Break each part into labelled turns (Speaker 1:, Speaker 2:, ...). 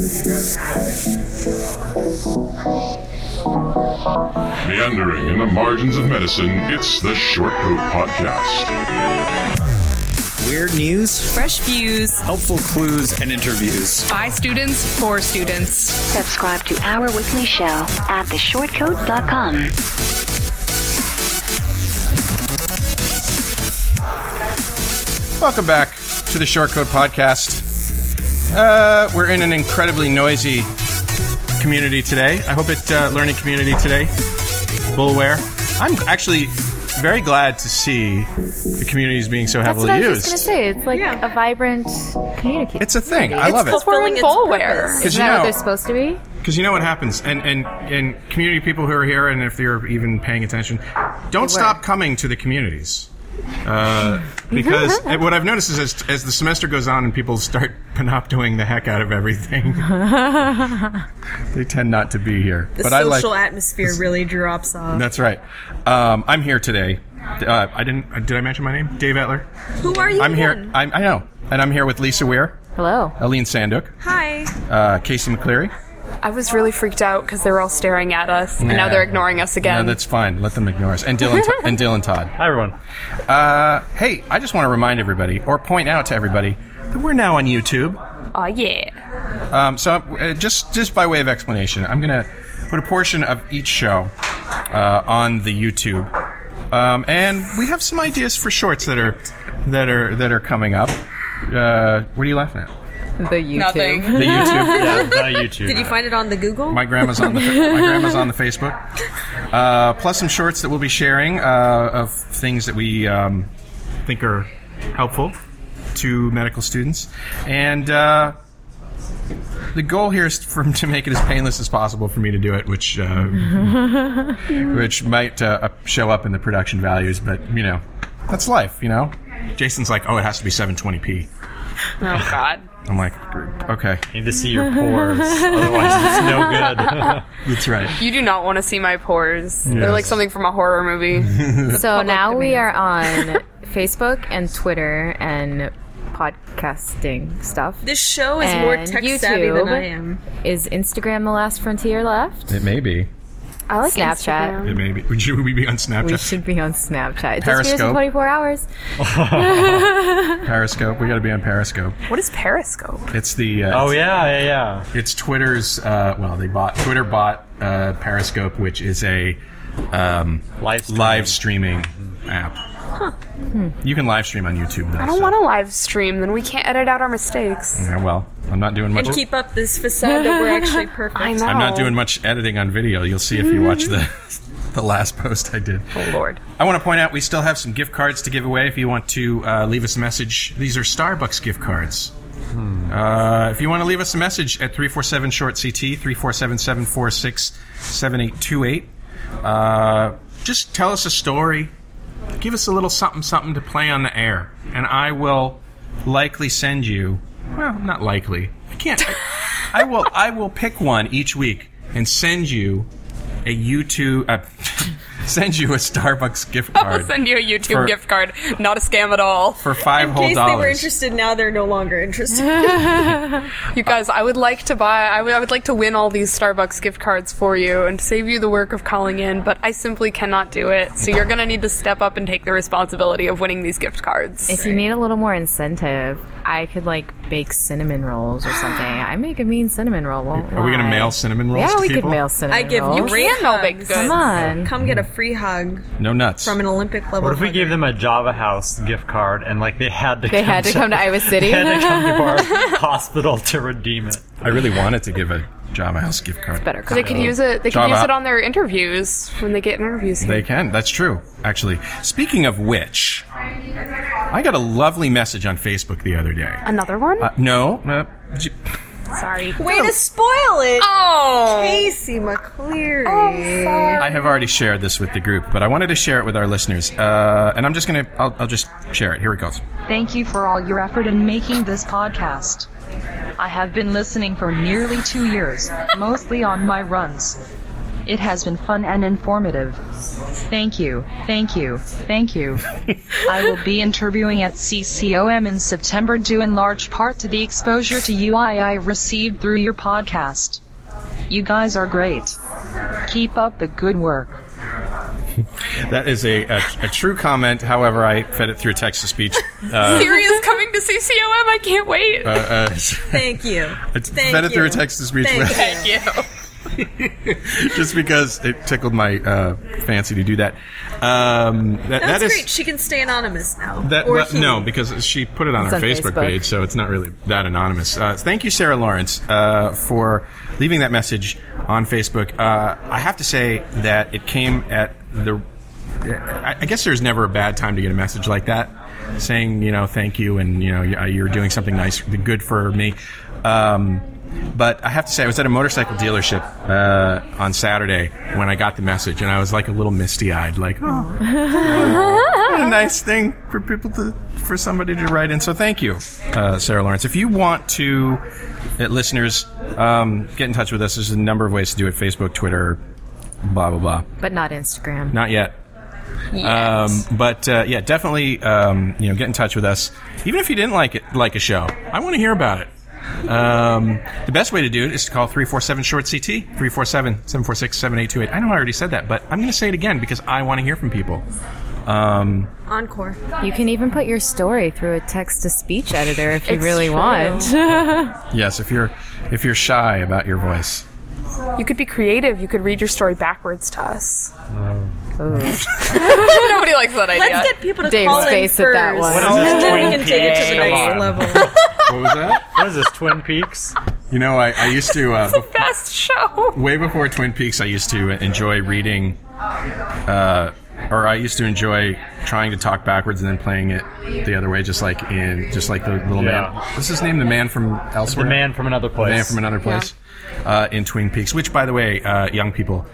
Speaker 1: Meandering in the margins of medicine, it's the Short Coat Podcast.
Speaker 2: Weird news,
Speaker 3: fresh views,
Speaker 2: helpful clues, and interviews.
Speaker 3: By students, for students.
Speaker 4: Subscribe to our weekly show at theshortcoat.com.
Speaker 5: Welcome back to the Short Coat Podcast. We're in an incredibly noisy community today. I hope it's learning community today. Bullware. I'm actually very glad to see the community is being so heavily used.
Speaker 6: That's what I was just going to say. It's like a vibrant community.
Speaker 5: It's a thing. I love it.
Speaker 3: It's fulfilling Bullware.
Speaker 6: Isn't that what they're supposed to be?
Speaker 5: Because you know what happens, and community people who are here, and if you're even paying attention, don't stop coming to the communities. Because what I've noticed is as the semester goes on and people start panoptoing the heck out of everything, they tend not to be here.
Speaker 7: The social atmosphere really drops off.
Speaker 5: That's right. I'm here today. Did I mention my name? Dave Etler.
Speaker 7: Who are you?
Speaker 5: I'm here. I know. And I'm here with Lisa Weir.
Speaker 6: Hello.
Speaker 5: Aline Sanduk.
Speaker 7: Hi.
Speaker 5: Casey McCleary.
Speaker 3: I was really freaked out because they were all staring at us, and now they're ignoring us again.
Speaker 5: No, that's fine. Let them ignore us. And Dylan Todd.
Speaker 8: Hi, everyone.
Speaker 5: Hey, I just want to remind everybody, or point out to everybody, that we're now on YouTube.
Speaker 3: Oh, yeah.
Speaker 5: So just by way of explanation, I'm going to put a portion of each show on the YouTube. And we have some ideas for shorts that are coming up. What are you laughing at?
Speaker 6: The YouTube.
Speaker 3: Nothing.
Speaker 5: The YouTube.
Speaker 8: Yeah, the YouTube.
Speaker 7: Did you find it on the Google?
Speaker 5: My grandma's on the Facebook. Plus some shorts that we'll be sharing of things that we think are helpful to medical students. And the goal here is to make it as painless as possible for me to do it, which might show up in the production values. But, that's life, Jason's like, oh, it has to be 720p.
Speaker 3: Oh, God.
Speaker 5: I'm like, okay.
Speaker 8: Need to see your pores, otherwise it's no good.
Speaker 5: That's right.
Speaker 3: You do not want to see my pores. Yes. They're like something from a horror movie.
Speaker 6: So now we are on Facebook and Twitter and podcasting stuff.
Speaker 7: This show is more tech-savvy than I am.
Speaker 6: Is Instagram the last frontier left?
Speaker 5: It may be.
Speaker 6: I like Snapchat.
Speaker 3: Instagram.
Speaker 5: It may be. Should we be on Snapchat?
Speaker 6: We should be on Snapchat. It
Speaker 5: Periscope.
Speaker 6: just 24 hours.
Speaker 5: Periscope. We got to be on Periscope.
Speaker 3: What is Periscope?
Speaker 5: It's the.
Speaker 8: Yeah.
Speaker 5: It's Twitter's. Twitter bought Periscope, which is a live streaming app.
Speaker 3: Huh.
Speaker 5: You can live stream on YouTube, though.
Speaker 3: I don't want to live stream, then we can't edit out our mistakes.
Speaker 5: Yeah, well, I'm not doing much.
Speaker 7: And keep up this facade that we're actually perfect.
Speaker 3: I know.
Speaker 5: I'm not doing much editing on video. You'll see if you watch the last post I did.
Speaker 3: Oh, Lord.
Speaker 5: I want to point out we still have some gift cards to give away if you want to leave us a message. These are Starbucks gift cards. If you want to leave us a message at 347-SHORT-CT, 347-746-7828, just tell us a story. Give us a little something to play on the air, and I will likely send you. Well, not likely. I can't. I will pick one each week and send you a YouTube. Send you a Starbucks gift card.
Speaker 3: I'll send you a YouTube gift card. Not a scam at all.
Speaker 5: For $5 whole.
Speaker 7: In case they were interested, now they're no longer interested.
Speaker 3: You guys, I would like to I would like to win all these Starbucks gift cards for you and save you the work of calling in, but I simply cannot do it. So you're going to need to step up and take the responsibility of winning these gift cards.
Speaker 6: If you need a little more incentive, I could bake cinnamon rolls or something. I make a mean cinnamon roll.
Speaker 5: Are we going to mail cinnamon rolls?
Speaker 6: Yeah,
Speaker 5: to
Speaker 6: we
Speaker 5: people?
Speaker 6: could mail cinnamon rolls.
Speaker 7: I give you
Speaker 3: bake goods.
Speaker 6: Come on.
Speaker 7: Come get a free hug.
Speaker 5: No nuts.
Speaker 7: From an Olympic level.
Speaker 8: What if we gave them a Java House gift card and they had to
Speaker 6: come to Iowa City?
Speaker 8: They had to come to our hospital to redeem it.
Speaker 5: I really wanted to give a Java House gift card.
Speaker 6: It's better.
Speaker 3: They could use it. They could use it on their interviews when they get interviews.
Speaker 5: They can. That's true. Actually, speaking of which, I got a lovely message on Facebook the other day.
Speaker 3: Another one?
Speaker 5: No.
Speaker 3: Sorry.
Speaker 7: Way to spoil it.
Speaker 3: Oh.
Speaker 7: Casey McCleary.
Speaker 3: Oh, sorry.
Speaker 5: I have already shared this with the group, but I wanted to share it with our listeners. And I'm just going to, I'll just share it. Here it goes.
Speaker 9: Thank you for all your effort in making this podcast. I have been listening for nearly 2 years, mostly on my runs. It has been fun and informative. Thank you, thank you, thank you. I will be interviewing at CCOM in September due in large part to the exposure to UI I received through your podcast. You guys are great. Keep up the good work.
Speaker 5: That is a true comment. However, I fed it through text-to-speech.
Speaker 3: Siri is coming to CCOM. I can't wait.
Speaker 7: Thank you.
Speaker 5: Fed it through a text-to-speech.
Speaker 3: Thank you.
Speaker 5: Just because it tickled my fancy to do that.
Speaker 7: That's great. She can stay anonymous now.
Speaker 5: No, because she put it on her
Speaker 6: on
Speaker 5: Facebook page, so it's not really that anonymous. Thank you, Sarah Lawrence, for leaving that message on Facebook. I have to say that it came at I guess there's never a bad time to get a message like that, saying, thank you, and, you're doing something nice, good for me. But I have to say, I was at a motorcycle dealership on Saturday when I got the message, and I was like a little misty-eyed, like, what a nice thing for somebody to write in. So thank you, Sarah Lawrence. If you want to, listeners, get in touch with us, there's a number of ways to do it: Facebook, Twitter, blah blah blah.
Speaker 6: But not Instagram.
Speaker 5: Not yet. But definitely, get in touch with us. Even if you didn't like a show, I want to hear about it. The best way to do it is to call 347-SHORT-CT, 347-746-7828. I know I already said that, but I'm going to say it again because I want to hear from people.
Speaker 7: Encore.
Speaker 6: You can even put your story through a text-to-speech editor if you really want.
Speaker 5: Yes, if you're shy about your voice.
Speaker 3: You could be creative. You could read your story backwards to us. Nobody likes that idea.
Speaker 7: Let's get people to
Speaker 6: Dave's
Speaker 7: call in
Speaker 6: face
Speaker 7: first.
Speaker 6: at that one.
Speaker 7: And then we can take it to the next level.
Speaker 5: What was that?
Speaker 8: What is this, Twin Peaks?
Speaker 5: I used to...
Speaker 3: It's the best show.
Speaker 5: Way before Twin Peaks, I used to enjoy reading... or I used to enjoy trying to talk backwards and then playing it the other way, just like the little man. What's his name? The man from elsewhere?
Speaker 8: The Man from Another Place.
Speaker 5: The Man from Another Place. In Twin Peaks, which, by the way, young people,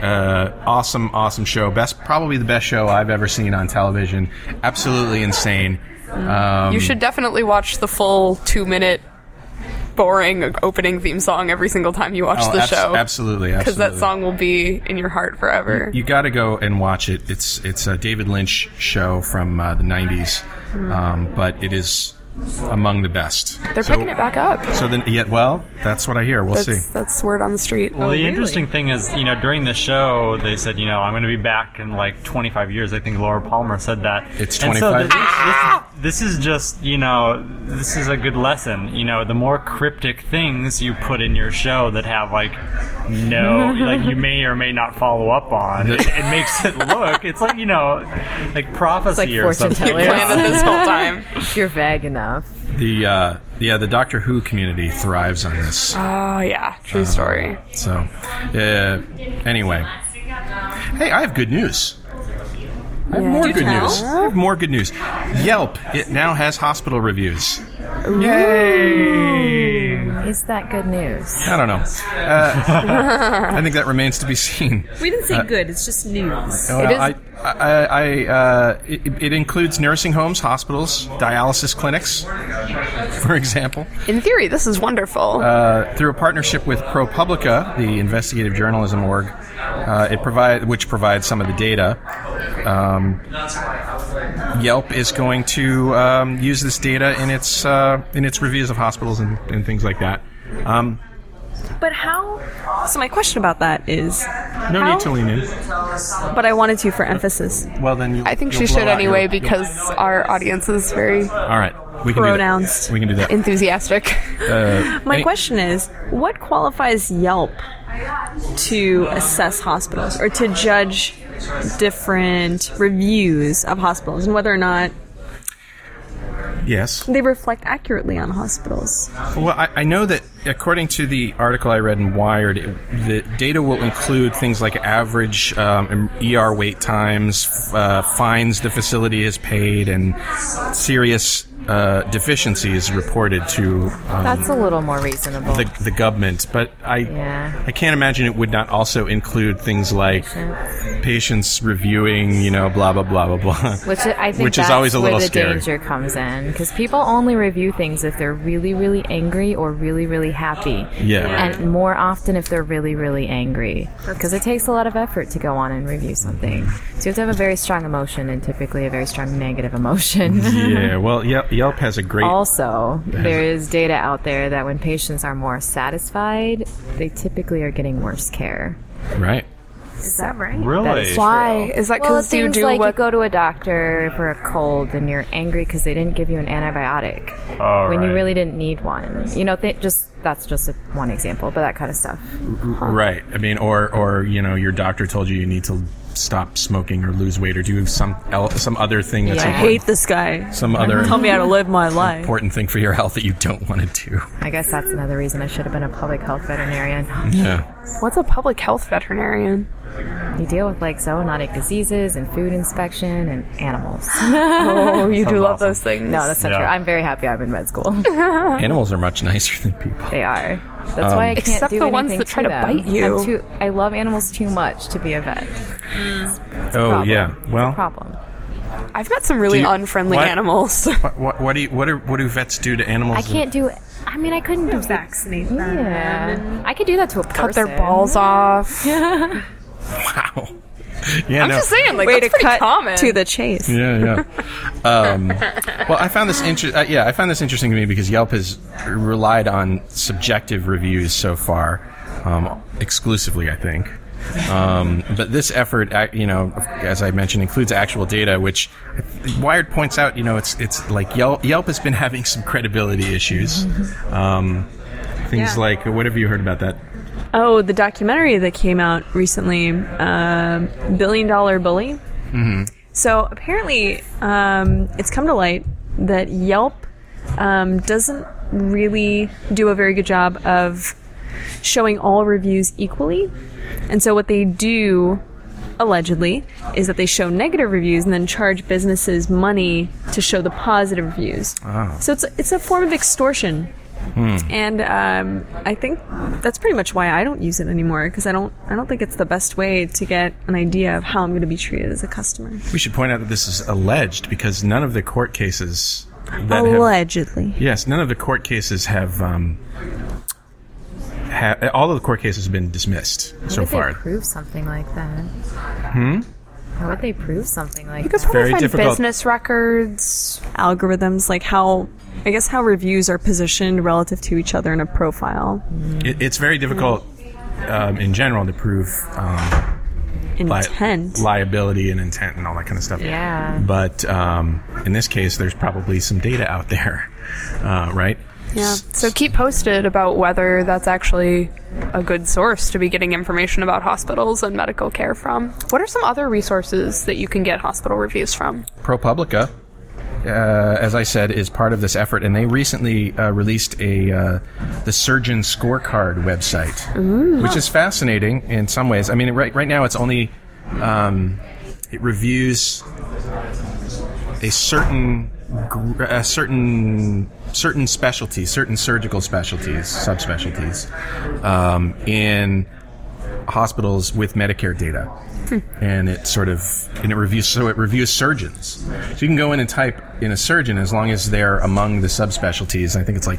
Speaker 5: awesome show. Probably the best show I've ever seen on television. Absolutely insane.
Speaker 3: You should definitely watch the full 2-minute boring opening theme song every single time you watch the show.
Speaker 5: Absolutely.
Speaker 3: Because that song will be in your heart forever.
Speaker 5: You got to go and watch it. It's a David Lynch show from the 90s, but it is among the best.
Speaker 3: They're picking it back up.
Speaker 5: So then, that's what I hear. We'll see.
Speaker 3: That's word on the street.
Speaker 8: Well, the interesting thing is, during the show, they said, I'm going to be back in like 25 years. I think Laura Palmer said that.
Speaker 5: It's 25.
Speaker 8: So this is just, this is a good lesson. The more cryptic things you put in your show that have you may or may not follow up on, it makes it look, it's like, like prophecy or something.
Speaker 3: You planned it this whole time.
Speaker 6: You're vague enough.
Speaker 5: The Doctor Who community thrives on this.
Speaker 3: Oh, yeah. True story.
Speaker 5: Anyway. Hey, I have good news. I have more good news. Yelp, it now has hospital reviews. Yay!
Speaker 6: Is that good news?
Speaker 5: I don't know. I think that remains to be seen.
Speaker 7: We didn't say good. It's just news.
Speaker 5: It includes nursing homes, hospitals, dialysis clinics, for example.
Speaker 3: In theory, this is wonderful.
Speaker 5: Through a partnership with ProPublica, the investigative journalism org, which provides some of the data. Yelp is going to use this data in its reviews of hospitals and things like that.
Speaker 7: But how? So my question about that is...
Speaker 5: No need to lean in.
Speaker 7: But I wanted to for emphasis.
Speaker 5: Well, then
Speaker 3: I think she should anyway because our audience is very...
Speaker 5: All right. We can
Speaker 7: pronounced.
Speaker 5: We can do that.
Speaker 3: Enthusiastic.
Speaker 7: My question is, what qualifies Yelp to assess hospitals or to judge different reviews of hospitals and whether or not they reflect accurately on hospitals?
Speaker 5: Well, I know that according to the article I read in Wired, the data will include things like average ER wait times, fines the facility has paid, and serious deficiencies reported to
Speaker 6: That's a little more reasonable.
Speaker 5: the government, but I can't imagine it would not also include things like patients reviewing, blah blah blah blah blah.
Speaker 6: Which I think
Speaker 5: which
Speaker 6: that's
Speaker 5: is always a
Speaker 6: where
Speaker 5: little
Speaker 6: the
Speaker 5: scary.
Speaker 6: danger comes in, because people only review things if they're really, really angry or really, really happy.
Speaker 5: Yeah.
Speaker 6: And more often if they're really, really angry, because it takes a lot of effort to go on and review something. So you have to have a very strong emotion, and typically a very strong negative emotion.
Speaker 5: Yeah, well, Yelp has a great...
Speaker 6: Also, there is data out there that when patients are more satisfied, they typically are getting worse care.
Speaker 5: Right.
Speaker 7: Is that right?
Speaker 8: Really?
Speaker 6: That is
Speaker 3: Why?
Speaker 6: true.
Speaker 3: Is that
Speaker 6: Well,
Speaker 3: because you
Speaker 6: things
Speaker 3: do
Speaker 6: like
Speaker 3: what?
Speaker 6: you go to a doctor for a cold and you're angry because they didn't give you an antibiotic when you really didn't need one. That's just one example, but that kind of stuff.
Speaker 5: Right. I mean, or your doctor told you need to stop smoking or lose weight or do some other thing that's
Speaker 7: I hate this guy.
Speaker 5: some other
Speaker 7: Tell me how to live my life.
Speaker 5: important thing for your health that you don't want to do.
Speaker 6: I guess that's another reason I should have been a public health veterinarian.
Speaker 5: Yeah.
Speaker 3: What's a public health veterinarian?
Speaker 6: You deal with zoonotic diseases and food inspection and animals.
Speaker 3: Oh, you do
Speaker 8: Sounds
Speaker 3: love
Speaker 8: awesome.
Speaker 3: those things.
Speaker 6: No, that's not
Speaker 8: Yeah.
Speaker 6: true. I'm very happy I'm in med school.
Speaker 5: Animals are much nicer than people.
Speaker 6: They are. That's why I can't
Speaker 3: Except
Speaker 6: do
Speaker 3: the ones
Speaker 6: anything
Speaker 3: that try to
Speaker 6: them.
Speaker 3: bite you.
Speaker 6: I love animals too much to be a vet.
Speaker 5: Oh,
Speaker 6: Problem.
Speaker 5: yeah.
Speaker 6: It's a
Speaker 5: Well,
Speaker 6: problem.
Speaker 3: I've met some really
Speaker 5: Do you-
Speaker 3: unfriendly
Speaker 5: what?
Speaker 3: animals.
Speaker 5: what do vets do to animals?
Speaker 6: I can't do it. I mean, I couldn't do
Speaker 7: Vaccinate them.
Speaker 6: Yeah, I could do that to a person.
Speaker 3: Cut their balls off.
Speaker 5: Wow. Yeah,
Speaker 3: I'm just saying,
Speaker 7: Way
Speaker 3: that's
Speaker 7: to
Speaker 3: pretty
Speaker 7: cut
Speaker 3: common.
Speaker 7: to the chase.
Speaker 5: Yeah. Well, I found this interesting to me because Yelp has relied on subjective reviews so far, exclusively, I think. But this effort, as I mentioned, includes actual data, which Wired points out. It's like Yelp has been having some credibility issues. Things like, what have you heard about that?
Speaker 7: Oh, the documentary that came out recently, $1 Billion Bully.
Speaker 5: Mm-hmm.
Speaker 7: So apparently, it's come to light that Yelp doesn't really do a very good job of showing all reviews equally. And so what they do, allegedly, is that they show negative reviews and then charge businesses money to show the positive reviews.
Speaker 5: Oh.
Speaker 7: So it's a form of extortion. And I think that's pretty much why I don't use it anymore, because I don't think it's the best way to get an idea of how I'm going to be treated as a customer.
Speaker 5: We should point out that this is alleged because none of the court cases that
Speaker 7: Allegedly.
Speaker 5: Yes, none of the court cases have. All of the court cases have been dismissed so
Speaker 6: How would
Speaker 5: far.
Speaker 6: they prove something like that? How would they prove something like
Speaker 3: You could
Speaker 6: that?
Speaker 3: probably
Speaker 5: Very
Speaker 3: find
Speaker 5: difficult.
Speaker 3: business records.
Speaker 7: Algorithms, like how reviews are positioned relative to each other in a profile.
Speaker 5: It's very difficult in general to prove
Speaker 7: Intent.
Speaker 5: liability and intent and all that kind of stuff.
Speaker 6: Yeah.
Speaker 5: But in this case, there's probably some data out there, right?
Speaker 3: Yeah. So keep posted about whether that's actually a good source to be getting information about hospitals and medical care from. What are some other resources that you can get hospital reviews from?
Speaker 5: ProPublica, as I said, is part of this effort, and they recently released the Surgeon Scorecard website, which is fascinating in some ways. I mean, right now it's only it reviews a certain specialties, certain surgical specialties, subspecialties, in hospitals with Medicare data. And it reviews surgeons. So you can go in and type in a surgeon as long as they're among the subspecialties. I think it's like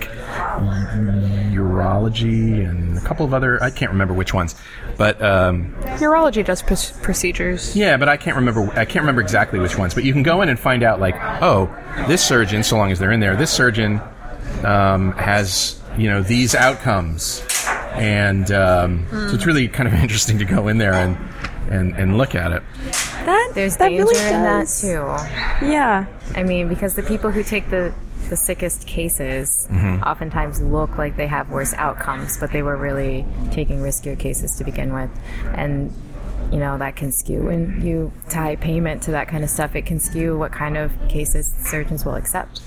Speaker 5: urology and a couple of other, I can't remember which ones. But
Speaker 3: Urology does procedures.
Speaker 5: yeah, but I can't remember exactly which ones. But you can go in and find out, like, oh, this surgeon, so long as they're in there, this surgeon has these outcomes, and so it's really kind of interesting to go in there and look at it.
Speaker 6: There's
Speaker 7: that
Speaker 6: danger
Speaker 7: really
Speaker 6: in that
Speaker 7: does.
Speaker 6: too.
Speaker 7: Yeah.
Speaker 6: I mean, because the people who take the sickest cases oftentimes look like they have worse outcomes, but they were really taking riskier cases to begin with. And, that can skew. When you tie payment to that kind of stuff, it can skew what kind of cases surgeons will accept.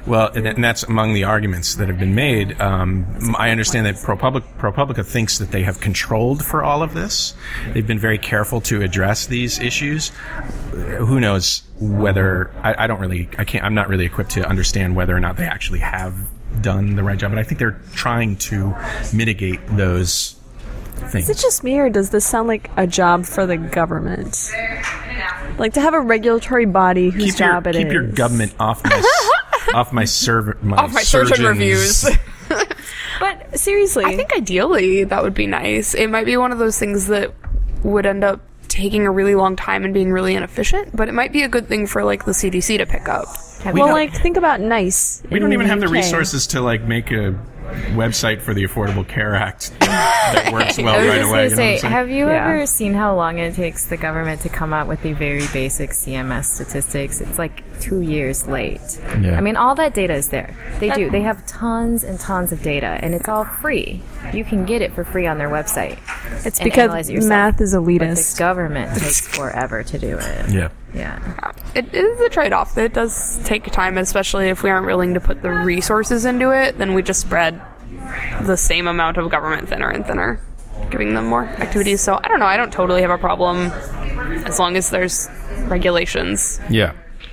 Speaker 5: Well, and that's among the arguments that have been made. I understand that ProPublica thinks that they have controlled for all of this. They've been very careful to address these issues. Who knows whether I'm not really equipped to understand whether or not they actually have done the right job, but I think they're trying to mitigate those things.
Speaker 7: Is it just me, or does this sound like a job for the government? Like to have a regulatory body whose job it is.
Speaker 5: Keep your government off my off my surgeon
Speaker 3: reviews.
Speaker 7: But seriously,
Speaker 3: I think ideally that would be nice. It might be one of those things that would end up taking a really long time and being really inefficient, but it might be a good thing for like the CDC to pick up.
Speaker 7: Think about NICE.
Speaker 5: We don't even have the resources to like make a website for the Affordable Care Act that works well right away.
Speaker 6: I was going to say, have you ever seen how long it takes the government to come out with the very basic CMS statistics? It's like 2 years late.
Speaker 5: Yeah.
Speaker 6: I mean, all that data is there. They have tons and tons of data, and it's all free. You can get it for free on their website.
Speaker 7: It's because math is elitist.
Speaker 6: But the government takes forever to do it.
Speaker 5: Yeah.
Speaker 6: Yeah.
Speaker 3: It is a trade-off. It does take time, especially if we aren't willing to put the resources into it. Then we just spread the same amount of government thinner and thinner, giving them more activities. So I don't know. I don't totally have a problem as long as there's regulations.
Speaker 5: Yeah.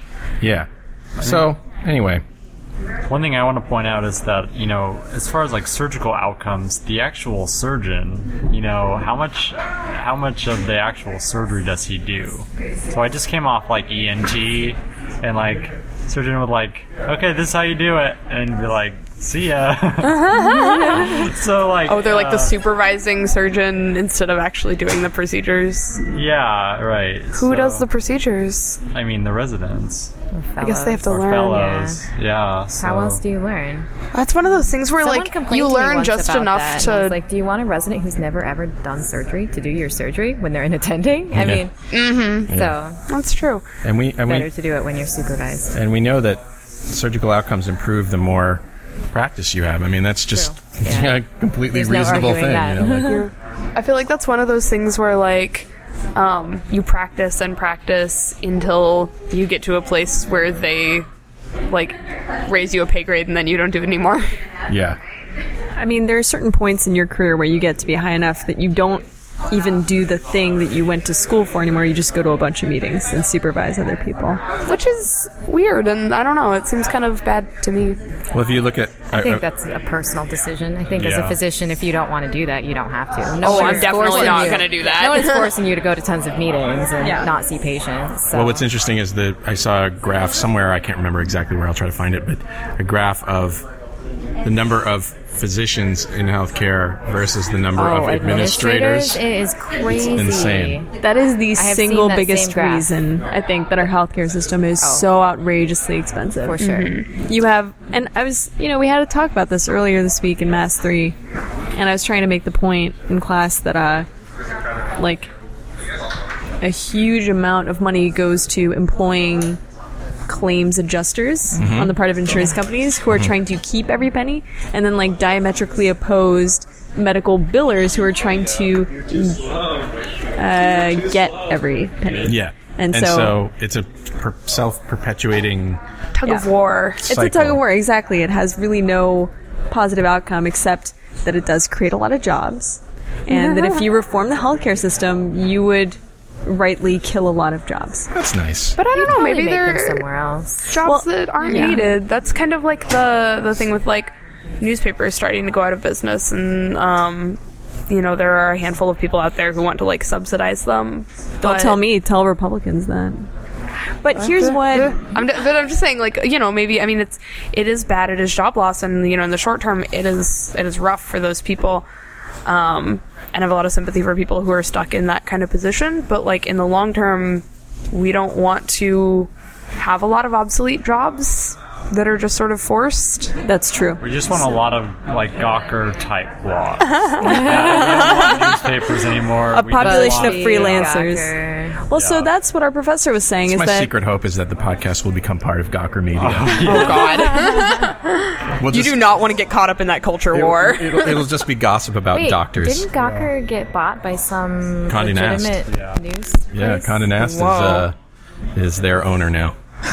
Speaker 5: So anyway,
Speaker 8: one thing I want to point out is that, as far as like surgical outcomes, the actual surgeon, how much of the actual surgery does he do? So I just came off like ENT, and like surgeon would like, okay, this is how you do it, and be like, see ya. So like,
Speaker 3: they're like the supervising surgeon instead of actually doing the procedures.
Speaker 8: Yeah, right.
Speaker 3: Who does the procedures?
Speaker 8: I mean, the residents.
Speaker 3: I guess they have to learn.
Speaker 8: Fellows. Yeah. So.
Speaker 6: How else do you learn?
Speaker 3: That's one of those things where you learn just enough to.
Speaker 6: Like, do you want a resident who's never ever done surgery to do your surgery when they're in attending? I mean, so
Speaker 3: that's true.
Speaker 5: And
Speaker 6: better to do it when you're supervised.
Speaker 5: And we know that surgical outcomes improve the more practice you have. I mean, that's just a completely reasonable thing.
Speaker 3: I feel like that's one of those things where like you practice and practice until you get to a place where they like raise you a pay grade and then you don't do it anymore.
Speaker 5: Yeah.
Speaker 7: I mean, there are certain points in your career where you get to be high enough that you don't even do the thing that you went to school for anymore. You just go to a bunch of meetings and supervise other people.
Speaker 3: Which is weird, and I don't know, it seems kind of bad to me.
Speaker 5: Well, if you look at...
Speaker 6: I think that's a personal decision. I think as a physician, if you don't want to do that, you don't have to.
Speaker 3: I'm definitely not going to do that.
Speaker 6: No one's forcing you to go to tons of meetings and not see patients. So.
Speaker 5: Well, what's interesting is that I saw a graph somewhere, I can't remember exactly where, I'll try to find it, but a graph of the number of physicians in healthcare versus the number of administrators.
Speaker 6: It is crazy.
Speaker 5: It's insane.
Speaker 7: That is the single biggest reason, I think, that our healthcare system is so outrageously expensive.
Speaker 6: For sure.
Speaker 7: Mm-hmm. You have, and I was, we had a talk about this earlier this week in Mass 3, and I was trying to make the point in class that, like, a huge amount of money goes to employing claims adjusters on the part of insurance companies who are trying to keep every penny, and then like diametrically opposed medical billers who are trying to get every penny.
Speaker 5: Yeah. And so it's a self-perpetuating
Speaker 3: tug of war.
Speaker 7: It's a tug of war, exactly. It has really no positive outcome except that it does create a lot of jobs, and that if you reform the healthcare system, you would rightly kill a lot of jobs.
Speaker 5: That's nice.
Speaker 3: But I don't know, maybe there
Speaker 6: are somewhere else
Speaker 3: jobs that aren't needed. That's kind of like the thing with like newspapers starting to go out of business, and there are a handful of people out there who want to like subsidize them.
Speaker 7: Don't tell Republicans that. But here's what
Speaker 3: I'm just saying, like, maybe, I mean, it is bad, it is job loss, and in the short term it is rough for those people. And I have a lot of sympathy for people who are stuck in that kind of position. But, like, in the long term, we don't want to have a lot of obsolete jobs that are just sort of forced.
Speaker 7: That's true.
Speaker 8: We just want a lot of, like, Gawker-type blogs. We don't want newspapers anymore.
Speaker 7: A population of freelancers. Well, so that's what our professor was saying.
Speaker 5: My secret hope is that the podcast will become part of Gawker Media.
Speaker 3: Oh, God. You do not want to get caught up in that culture war.
Speaker 5: It'll just be gossip about doctors.
Speaker 6: Didn't Gawker get bought by some legitimate news place?
Speaker 5: Yeah, Condé Nast is their owner now.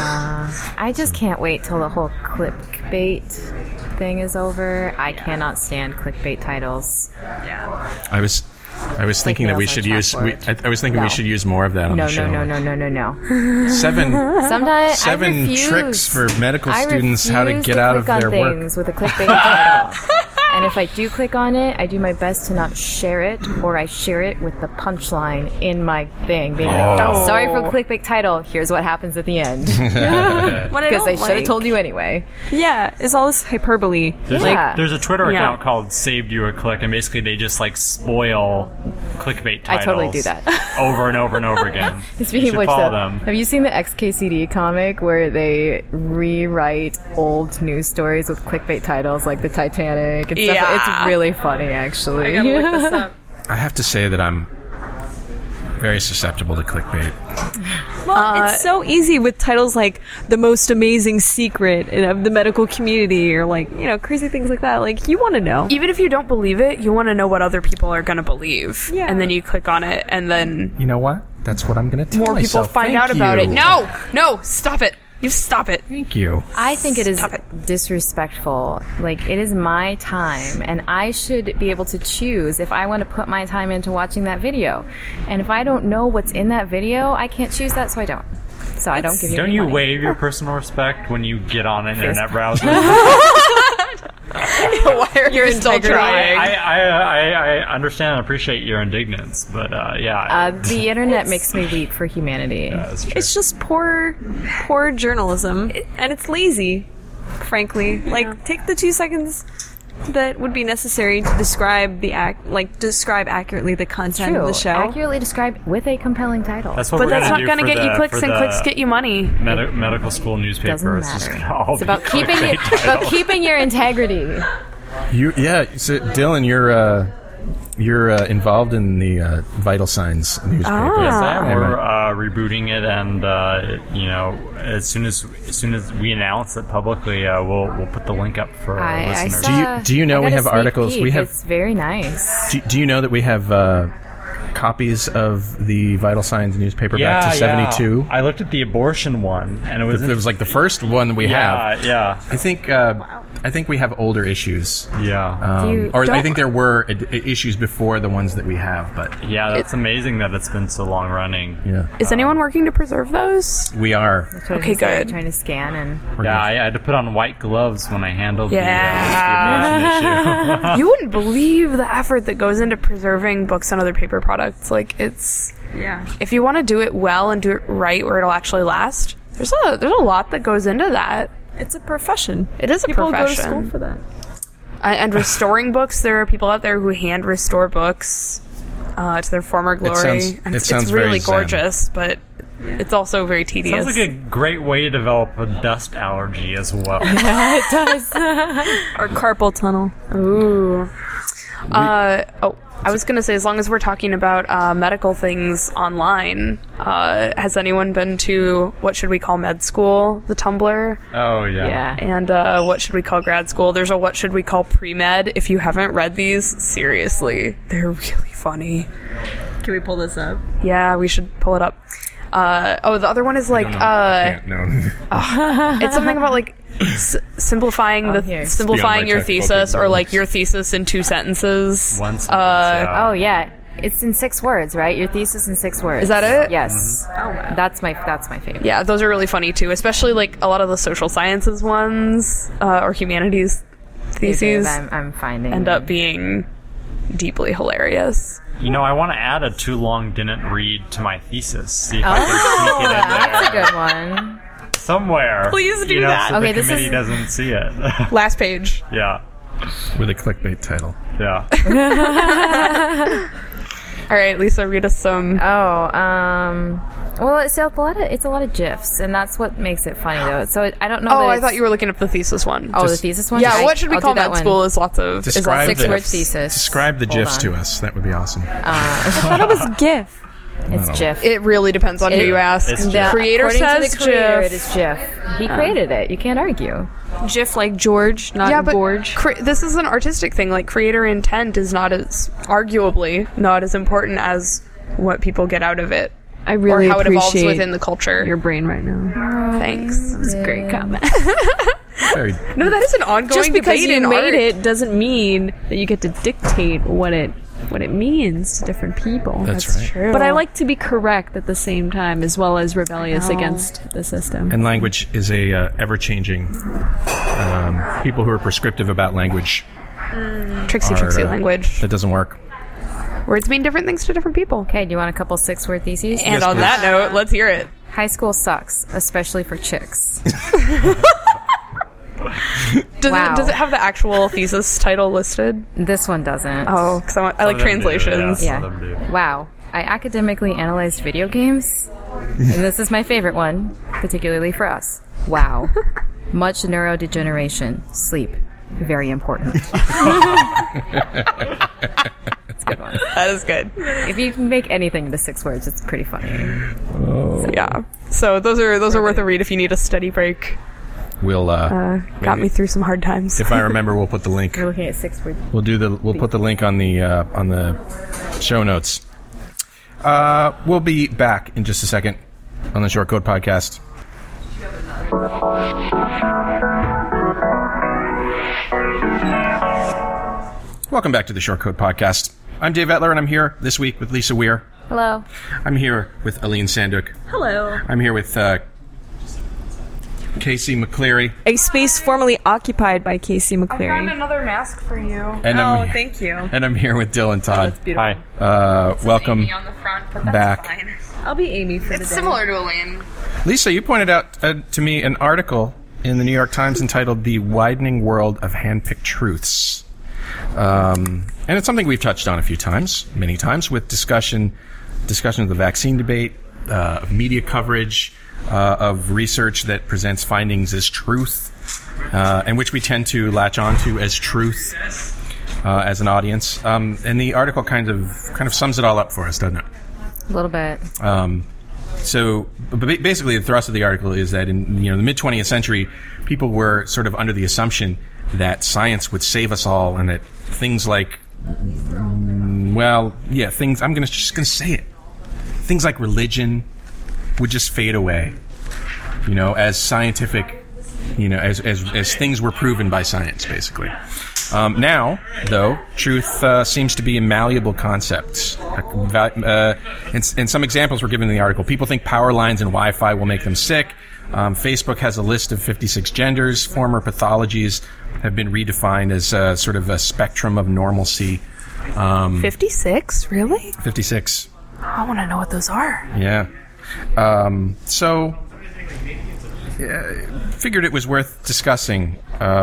Speaker 6: I just can't wait till the whole clickbait thing is over. I cannot stand clickbait titles.
Speaker 5: I was thinking that we should use. I was thinking we should use more of that on the show.
Speaker 6: No.
Speaker 5: Seven
Speaker 6: Sometimes
Speaker 5: tricks for medical students how to get out of their work.
Speaker 6: things with a clickbait title. And if I do click on it, I do my best to not share it, or I share it with the punchline in my thing, being like, "Oh, sorry for clickbait title. Here's what happens at the end." Because I should have told you anyway.
Speaker 7: Yeah, it's all this hyperbole.
Speaker 8: There's a Twitter account called Saved You a Click, and basically they just like spoil clickbait titles.
Speaker 6: I totally do that
Speaker 8: over and over and over again.
Speaker 6: Speaking of which,
Speaker 8: them.
Speaker 6: have you seen the XKCD comic where they rewrite old news stories with clickbait titles like the Titanic and stuff? It's really funny, actually.
Speaker 3: I gotta look this up.
Speaker 5: I have to say that I'm very susceptible to clickbait.
Speaker 7: Well, it's so easy with titles like "The Most Amazing Secret" of the medical community, or like, you know, crazy things like that. Like, you want to know.
Speaker 3: Even if you don't believe it, you want to know what other people are going to believe.
Speaker 7: Yeah.
Speaker 3: And then you click on it, and then
Speaker 5: You know what? That's what I'm going to tell
Speaker 3: more people
Speaker 5: myself.
Speaker 3: find
Speaker 5: Thank
Speaker 3: out about
Speaker 5: you.
Speaker 3: it. No, stop it. You stop it.
Speaker 5: Thank you.
Speaker 6: I think it is
Speaker 3: Stop it.
Speaker 6: disrespectful. Like, it is my time, and I should be able to choose if I want to put my time into watching that video. And if I don't know what's in that video, I can't choose that, so I don't. So I don't give you
Speaker 8: Don't
Speaker 6: any
Speaker 8: you
Speaker 6: money.
Speaker 8: waive your personal respect when you get on an internet browser?
Speaker 3: Why are you still trying?
Speaker 8: I understand and appreciate your indignance, but
Speaker 6: The internet makes me weep for humanity.
Speaker 8: that's true.
Speaker 7: It's just poor journalism, and it's lazy, frankly. Like, take the 2 seconds that would be necessary to describe describe accurately the content of the show.
Speaker 6: Accurately described with a compelling title.
Speaker 8: That's what
Speaker 3: But
Speaker 8: we're
Speaker 3: that's
Speaker 8: gonna
Speaker 3: not
Speaker 8: do
Speaker 3: going to
Speaker 8: for
Speaker 3: get you
Speaker 8: the-
Speaker 3: clicks,
Speaker 8: for
Speaker 3: and
Speaker 8: the
Speaker 3: clicks get you money.
Speaker 8: medical school newspaper.
Speaker 6: Doesn't
Speaker 8: It's just
Speaker 6: matter.
Speaker 8: gonna all
Speaker 6: It's
Speaker 8: be
Speaker 6: about keeping
Speaker 8: clickbait
Speaker 6: about
Speaker 8: titles.
Speaker 6: keeping your integrity.
Speaker 5: So Dylan, you're involved in the Vital Signs newspaper.
Speaker 8: Yes, I am. We're rebooting it, and as soon as we announce it publicly, we'll put the link up for our
Speaker 6: I
Speaker 8: listeners.
Speaker 6: saw,
Speaker 5: Do you know
Speaker 6: I got
Speaker 5: we
Speaker 6: a
Speaker 5: have
Speaker 6: sneak
Speaker 5: articles?
Speaker 6: peek.
Speaker 5: We have.
Speaker 6: It's very nice.
Speaker 5: Do you know that we have copies of the Vital Signs newspaper back to 72?
Speaker 8: I looked at the abortion one, and it was
Speaker 5: It was like the first one we have.
Speaker 8: Yeah.
Speaker 5: I think we have older issues.
Speaker 8: Yeah.
Speaker 5: I think there were issues before the ones that we have, but
Speaker 8: Yeah, that's amazing that it's been so long running.
Speaker 5: yeah,
Speaker 3: Is anyone working to preserve those?
Speaker 5: we are.
Speaker 6: That's what I was
Speaker 3: Okay,
Speaker 6: gonna say,
Speaker 3: good.
Speaker 6: Trying to scan and
Speaker 8: Yeah, I had to put on white gloves when I handled the
Speaker 3: Yeah.
Speaker 8: abortion issue.
Speaker 3: You wouldn't believe the effort that goes into preserving books and other paper products. Like, it's if you want to do it well and do it right where it'll actually last, there's a lot that goes into that.
Speaker 7: It's a profession.
Speaker 3: It is a
Speaker 7: People
Speaker 3: profession.
Speaker 7: go to school for that.
Speaker 3: And restoring books, there are people out there who hand restore books to their former glory. And it's
Speaker 5: sounds very
Speaker 3: really
Speaker 5: zen.
Speaker 3: gorgeous, but it's also very tedious.
Speaker 8: Sounds like a great way to develop a dust allergy as well.
Speaker 6: it does.
Speaker 7: Or carpal tunnel.
Speaker 3: Ooh. I was going to say, as long as we're talking about medical things online, has anyone been to What Should We Call Med School, the Tumblr?
Speaker 8: Oh, yeah.
Speaker 6: Yeah.
Speaker 3: And What Should We Call Grad School? There's a What Should We Call Pre-Med. If you haven't read these, seriously, they're really funny.
Speaker 7: Can we pull this up?
Speaker 3: Yeah, we should pull it up. The other one is like, it's something about like simplifying simplifying your thesis, or like your thesis in 2 sentences.
Speaker 8: One sentence, yeah.
Speaker 6: Oh yeah, it's in 6 words, right? Your thesis in 6 words.
Speaker 3: Is that it?
Speaker 6: Yes.
Speaker 7: Mm-hmm.
Speaker 6: That's my favorite.
Speaker 3: Yeah, those are really funny too, especially like a lot of the social sciences ones or humanities theses
Speaker 6: I'm finding
Speaker 3: end up being deeply hilarious.
Speaker 8: You know, I want to add a too long didn't read to my thesis. See if I can sneak it in there.
Speaker 6: That's a good one.
Speaker 8: Somewhere.
Speaker 3: Please do
Speaker 8: you know,
Speaker 3: that.
Speaker 8: So
Speaker 6: Okay,
Speaker 8: the
Speaker 6: this
Speaker 8: committee
Speaker 6: is-
Speaker 8: doesn't see it.
Speaker 3: Last page.
Speaker 8: Yeah.
Speaker 5: with a clickbait title.
Speaker 8: Yeah.
Speaker 3: All right, Lisa, read us some.
Speaker 6: Well, it's a lot of GIFs, and that's what makes it funny, though. So I don't know.
Speaker 3: Oh,
Speaker 6: that
Speaker 3: I
Speaker 6: it's-
Speaker 3: thought you were looking up the thesis one.
Speaker 6: Oh, the thesis one.
Speaker 3: Yeah, What Should We
Speaker 6: I'll
Speaker 3: Call
Speaker 6: do that
Speaker 3: Med
Speaker 6: one.
Speaker 3: School is lots of
Speaker 5: Describe
Speaker 3: is
Speaker 5: the-
Speaker 6: 6-word thesis.
Speaker 5: Describe the
Speaker 6: Hold
Speaker 5: GIFs
Speaker 6: on.
Speaker 5: to us. That would be awesome.
Speaker 7: I thought it was GIF.
Speaker 6: It's GIF.
Speaker 3: It really depends on who you ask.
Speaker 8: It's
Speaker 3: The
Speaker 8: GIF.
Speaker 3: creator
Speaker 6: According
Speaker 3: says
Speaker 6: to the creator,
Speaker 3: GIF.
Speaker 6: it is GIF. He created it. You can't argue.
Speaker 7: GIF like George, not
Speaker 3: Yeah, but
Speaker 7: Gorge.
Speaker 3: this is an artistic thing. Like, creator intent is not as, arguably, not as important as what people get out of it.
Speaker 7: I really
Speaker 3: or how it evolves
Speaker 7: appreciate
Speaker 3: within the culture.
Speaker 7: your brain right now.
Speaker 3: Thanks.
Speaker 7: It's a great comment.
Speaker 5: Very,
Speaker 3: No, that is an ongoing
Speaker 7: Just because
Speaker 3: debate
Speaker 7: you
Speaker 3: in
Speaker 7: made
Speaker 3: art.
Speaker 7: it doesn't mean that you get to dictate what it means to different people.
Speaker 5: That's right.
Speaker 3: True.
Speaker 7: But I like to be correct at the same time, as well as rebellious against the system.
Speaker 5: and language is a ever-changing. People who are prescriptive about language,
Speaker 3: Trixie language.
Speaker 5: that doesn't work.
Speaker 3: Words mean different things to different people.
Speaker 6: Okay, do you want a couple 6-word theses?
Speaker 3: And
Speaker 5: Yes,
Speaker 3: on
Speaker 5: please.
Speaker 3: that note, let's hear it.
Speaker 6: High school sucks, especially for chicks.
Speaker 3: Does it have the actual thesis title listed?
Speaker 6: This one doesn't.
Speaker 3: Oh, because I like
Speaker 8: Some of them do,
Speaker 3: translations.
Speaker 6: Yeah.
Speaker 8: Some of them do.
Speaker 6: Wow. I academically analyzed video games. And this is my favorite one, particularly for us. Wow. Much neurodegeneration. Sleep. Very important. It's a good one.
Speaker 3: That is good.
Speaker 6: If you can make anything into 6 words, it's pretty funny.
Speaker 3: Yeah. So those are worth a read if you need a study break.
Speaker 5: We'll
Speaker 3: Got me through some hard times.
Speaker 5: if I remember, we'll put the link.
Speaker 6: We're looking at 6 words.
Speaker 5: We'll put the link on the show notes. We'll be back in just a second on the Short Code Podcast. Welcome back to the Short Code Podcast. I'm Dave Etler, and I'm here this week with Lisa Weir.
Speaker 6: Hello.
Speaker 5: I'm here with Aline Sanduk.
Speaker 7: Hello.
Speaker 5: I'm here with Casey McCleary.
Speaker 7: A space formerly occupied by Casey McCleary.
Speaker 3: another mask for you.
Speaker 5: And I'm,
Speaker 7: thank you.
Speaker 5: and I'm here with Dylan Todd.
Speaker 8: Hi.
Speaker 5: Welcome
Speaker 3: on the front, but that's
Speaker 5: back.
Speaker 3: fine.
Speaker 7: I'll be Amy for the
Speaker 3: It's
Speaker 7: day.
Speaker 3: similar to Elaine.
Speaker 5: Lisa, you pointed out to me an article in the New York Times entitled "The Widening World of Handpicked Truths," and it's something we've touched on a few times, many times, with discussion of the vaccine debate, of media coverage, of research that presents findings as truth, and which we tend to latch onto as truth as an audience. And the article kind of sums it all up for us, doesn't it?
Speaker 6: A little bit.
Speaker 5: So basically, the thrust of the article is that in the mid 20th century, people were sort of under the assumption that science would save us all, and that things like, I'm just gonna say it. Things like religion would just fade away, as scientific, as things were proven by science, basically. Now, though, truth seems to be a malleable concept. And some examples were given in the article. People think power lines and Wi-Fi will make them sick. Facebook has a list of 56 genders. Former pathologies have been redefined as sort of a spectrum of normalcy.
Speaker 3: 56? Really?
Speaker 5: 56.
Speaker 3: I want to know what those are.
Speaker 5: Yeah. Figured it was worth discussing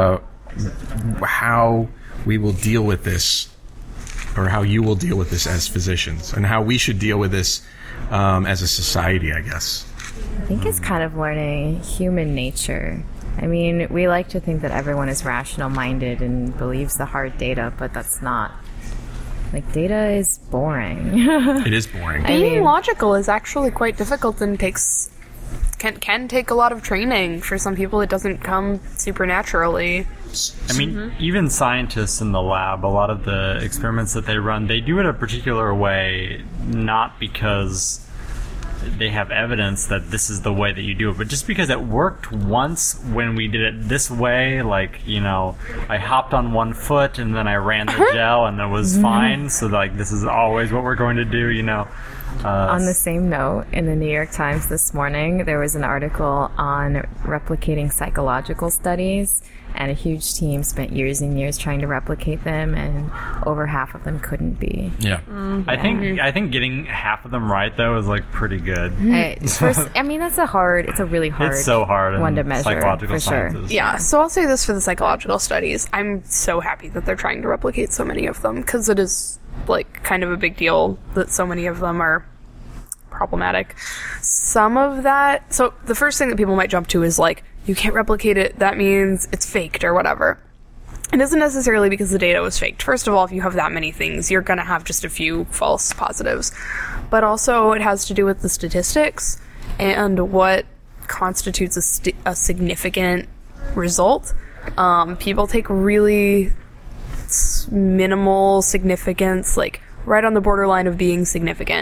Speaker 5: how we will deal with this, or how you will deal with this as physicians, and how we should deal with this as a society, I guess.
Speaker 6: I think it's kind of learning human nature. I mean, we like to think that everyone is rational-minded and believes the hard data, but that's not. Like, data is boring.
Speaker 5: It is boring.
Speaker 3: Being logical is actually quite difficult and can take a lot of training. For some people, it doesn't come supernaturally.
Speaker 8: I mean, even scientists in the lab, a lot of the experiments that they run, they do it a particular way, not because they have evidence that this is the way that you do it, but just because it worked once when we did it this way. Like, I hopped on one foot and then I ran the gel and it was fine. So, this is always what we're going to do,
Speaker 6: On the same note, in the New York Times this morning, there was an article on replicating psychological studies, and a huge team spent years and years trying to replicate them, and over half of them couldn't be.
Speaker 5: Yeah.
Speaker 8: I think getting half of them right, though, is pretty good.
Speaker 6: That's a really hard
Speaker 8: It's so hard
Speaker 6: one
Speaker 8: in
Speaker 6: to measure,
Speaker 8: psychological
Speaker 6: for sure.
Speaker 8: sciences.
Speaker 3: Yeah, so I'll say this for the psychological studies. I'm so happy that they're trying to replicate so many of them, because it is kind of a big deal that so many of them are problematic. Some of that, so the first thing that people might jump to is you can't replicate it, that means it's faked or whatever. It isn't necessarily because the data was faked. First of all, if you have that many things, you're going to have just a few false positives. But also it has to do with the statistics and what constitutes a significant result. People take really minimal significance, right on the borderline of being significant.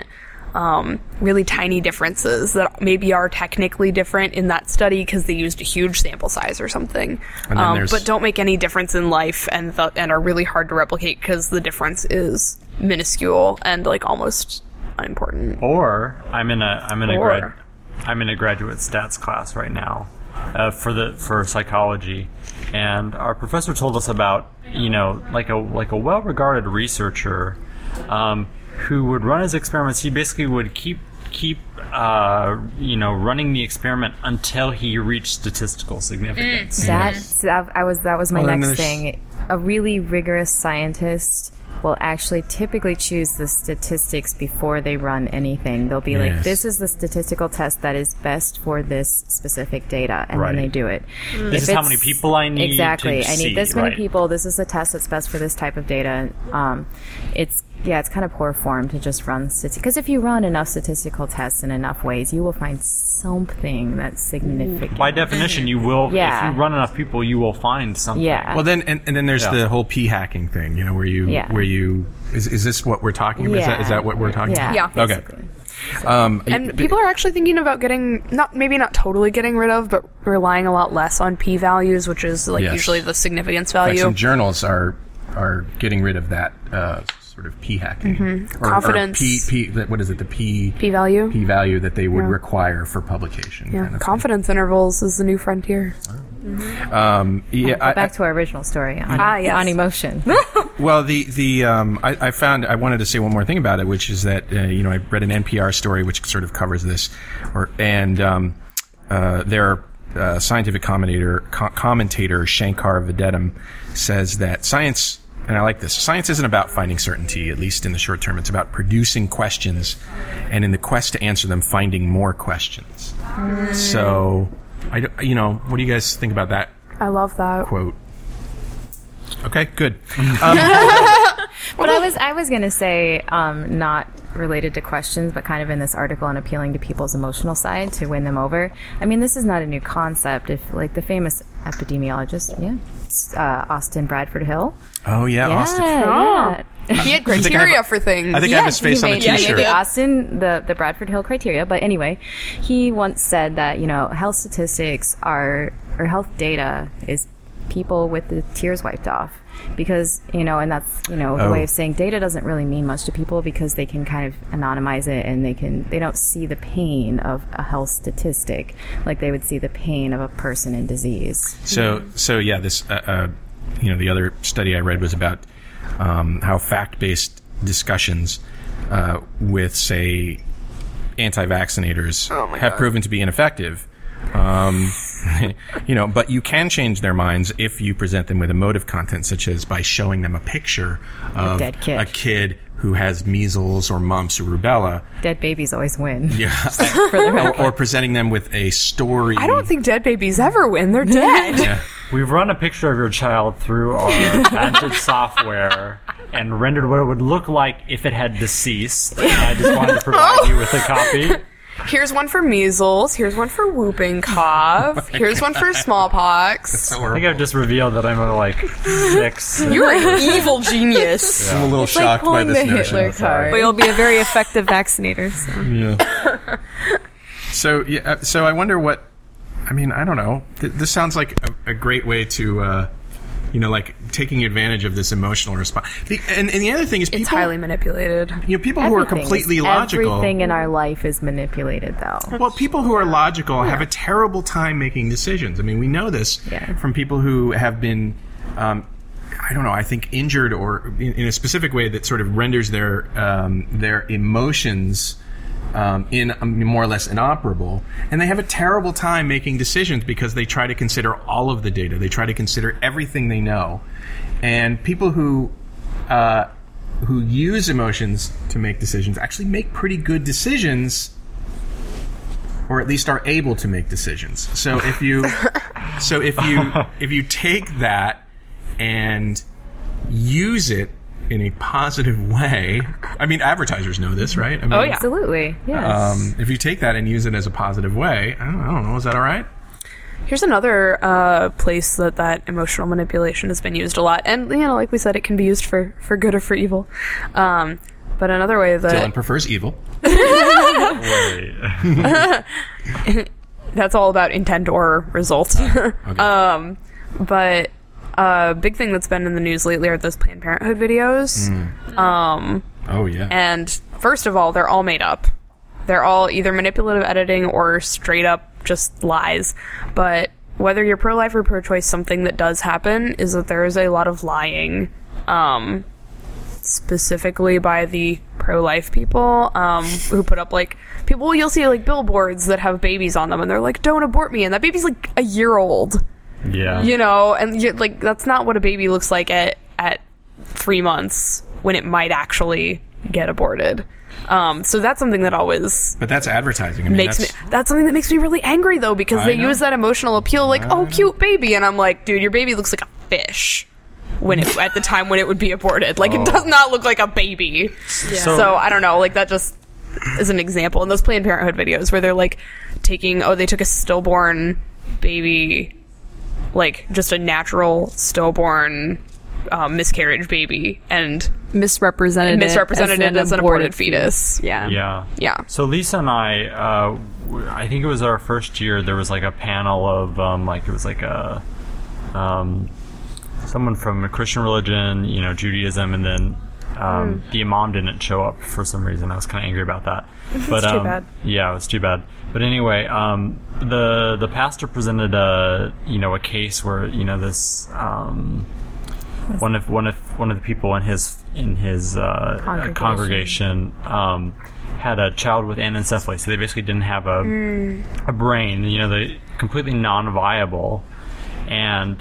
Speaker 3: really tiny differences that maybe are technically different in that study because they used a huge sample size or something, but don't make any difference in life and are really hard to replicate because the difference is minuscule and like almost unimportant.
Speaker 8: Or I'm in a graduate stats class right now for psychology, and our professor told us about like a well-regarded researcher who would run his experiments. He basically would keep running the experiment until he reached statistical significance.
Speaker 6: That was my next thing. A really rigorous scientist will actually typically choose the statistics before they run anything. They'll be like, this is the statistical test that is best for this specific data, and then they do it.
Speaker 8: This is how many people I need.
Speaker 6: Exactly.
Speaker 8: To
Speaker 6: I need this many people. This is the test that's best for this type of data. It's kind of poor form to just run statistics. Because if you run enough statistical tests in enough ways, you will find something that's significant.
Speaker 8: By definition, you will.
Speaker 6: Yeah.
Speaker 8: If you run enough people, you will find something.
Speaker 6: Yeah.
Speaker 5: Well, then and then there's the whole p-hacking thing. Where you is this what we're talking about?
Speaker 6: Yeah.
Speaker 5: Is that what we're talking about?
Speaker 3: Yeah.
Speaker 5: Okay.
Speaker 3: And people are actually thinking about maybe not totally getting rid of, but relying a lot less on p-values, which is usually the significance value.
Speaker 5: In fact, some journals are getting rid of that sort of p-hacking.
Speaker 3: Confidence.
Speaker 5: What is it? The
Speaker 3: p-value?
Speaker 5: P-value that they would require for publication.
Speaker 3: Yeah.
Speaker 5: Kind of
Speaker 3: Confidence intervals is the new frontier.
Speaker 6: Back to our original story on emotion.
Speaker 5: Well, I wanted to say one more thing about it, which is that I read an NPR story which sort of covers this, their scientific commentator Shankar Vedantam says that science, and I like this, science isn't about finding certainty, at least in the short term. It's about producing questions, and in the quest to answer them, finding more questions. So, what do you guys think about that?
Speaker 3: I love that
Speaker 5: quote. Okay, good.
Speaker 6: But I was going to say, not related to questions, but kind of in this article and appealing to people's emotional side to win them over. I mean, this is not a new concept. If like the famous epidemiologist, Austin Bradford Hill.
Speaker 5: Oh yeah, Austin.
Speaker 6: Yeah.
Speaker 3: He had criteria for things.
Speaker 5: I think I have his face on the t-shirt.
Speaker 6: Austin, the Bradford Hill criteria. But anyway, he once said that health statistics or health data is people with the tears wiped off. Because, and that's, the way of saying data doesn't really mean much to people because they can kind of anonymize it and they don't see the pain of a health statistic like they would see the pain of a person in disease.
Speaker 5: So yeah, this, the other study I read was about how fact-based discussions with, say, anti-vaccinators have proven to be ineffective. But you can change their minds if you present them with emotive content, such as by showing them a picture of a kid who has measles or mumps or rubella.
Speaker 6: Dead babies always win.
Speaker 5: Yeah. or presenting them with a story.
Speaker 3: I don't think dead babies ever win. They're dead.
Speaker 5: Yeah.
Speaker 8: We've run a picture of your child through our patented software and rendered what it would look like if it had deceased. And I just wanted to provide you with a copy.
Speaker 3: Here's one for measles. Here's one for whooping cough. Here's one for smallpox.
Speaker 8: I think I've just revealed that I'm a 6.
Speaker 3: You're an evil genius.
Speaker 5: Yeah. I'm a little shocked by this notion.
Speaker 6: Hitler card.
Speaker 7: But you'll be a very effective vaccinator.
Speaker 5: So. Yeah. So I wonder what. I mean, I don't know. This sounds like a great way to. Taking advantage of this emotional response. And the other thing is people...
Speaker 3: It's highly manipulated.
Speaker 5: People who are completely logical...
Speaker 6: Everything in our life is manipulated, though.
Speaker 5: Well, people who are logical have a terrible time making decisions. I mean, we know this from people who have been... I think injured or in a specific way that sort of renders their emotions... more or less inoperable, and they have a terrible time making decisions because they try to consider all of the data. They try to consider everything they know, and people who use emotions to make decisions actually make pretty good decisions, or at least are able to make decisions. So if you take that and use it in a positive way. I mean, advertisers know this, right? I mean,
Speaker 6: absolutely. Yes.
Speaker 5: If you take that and use it as a positive way, I don't know. Is that all right?
Speaker 3: Here's another place that emotional manipulation has been used a lot, and like we said, it can be used for good or for evil. But another way that
Speaker 5: Dylan prefers evil.
Speaker 8: Wait.
Speaker 3: that's all about intent or result.
Speaker 5: Okay.
Speaker 3: But a big thing that's been in the news lately are those Planned Parenthood videos.
Speaker 5: Oh, yeah.
Speaker 3: And first of all, they're all made up. They're all either manipulative editing or straight up just lies. But whether you're pro-life or pro-choice, something that does happen is that there is a lot of lying, specifically by the pro-life people, who put up, like, you'll see, like, billboards that have babies on them, and they're like, don't abort me, and that baby's, like, a year old.
Speaker 8: Yeah.
Speaker 3: You know, and like, that's not what a baby looks like at 3 months when it might actually get aborted. So that's something that always
Speaker 5: But that's advertising. I mean,
Speaker 3: that's something that makes me really angry, though, because they use that emotional appeal, like, oh, cute baby, and I'm like, dude, your baby looks like a fish at the time when it would be aborted. Like, it does not look like a baby. So I don't know, like, that just is an example. And those Planned Parenthood videos where they're like they took a stillborn baby, like just a natural stillborn miscarriage baby, and
Speaker 7: misrepresented
Speaker 3: it as an aborted fetus.
Speaker 7: Yeah.
Speaker 8: So Lisa and I think it was our first year, there was like a panel of it was like a someone from a Christian religion, Judaism, and then the imam didn't show up for some reason. I was kind of angry about that. But
Speaker 3: too bad.
Speaker 8: Yeah, it was too bad. But anyway, the pastor presented a case where this one of the people in his congregation had a child with anencephaly, so they basically didn't have a brain. They're completely non-viable, and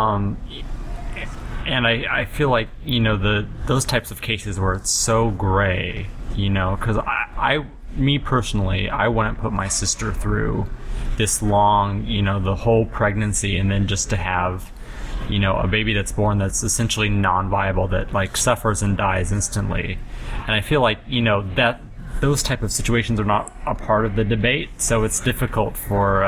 Speaker 8: I feel like those types of cases where it's so gray, because me personally, I wouldn't put my sister through this long, the whole pregnancy, and then just to have a baby that's born that's essentially non-viable, that like suffers and dies instantly. And I feel like that those type of situations are not a part of the debate, so it's difficult for